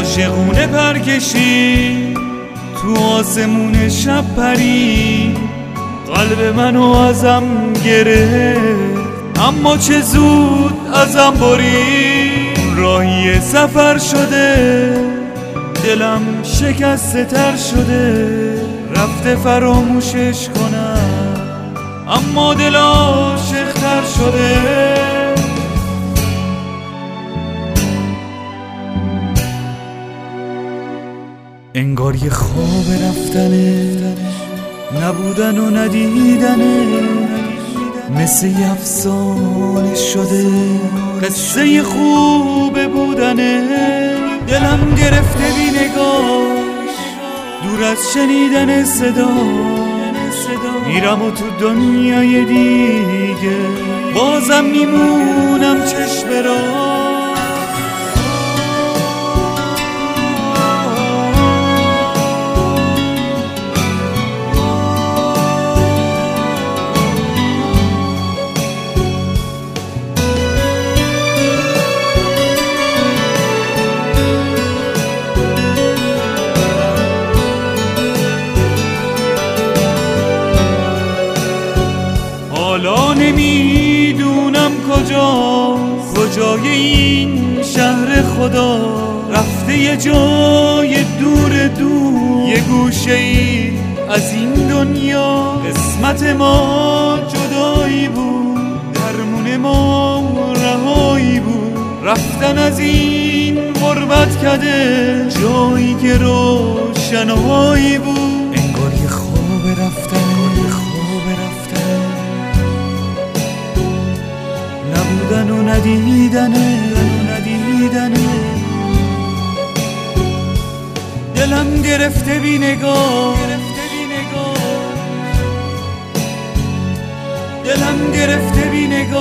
عاشقونه پرکشی تو آسمون شب پری، قلب منو ازم گرفت اما چه زود ازم بری. راهی سفر شده دلم شکسته تر شده، رفته فراموشش کنم اما دل عاشق‌تر شده. انگار یه خواب رفتنه، نبودن و ندیدنه، مثل یه افسانه شده قصه خوب بودنه. دلم گرفته بی نگاش، دور از شنیدن صدا، میرم و تو دنیای دیگه بازم میمونم چشم را. حالا نمیدونم کجای این شهر خدا، رفته یه جای دور یه گوشه ای از این دنیا. قسمت ما جدایی بود، درمون ما رهایی بود، رفتن از این غربت کده جایی که روشنایی بود. انگار یه خواب رفتن، نبودن و ندیدنه. دلم گرفته بی نگاه، دلم گرفته بی نگاه.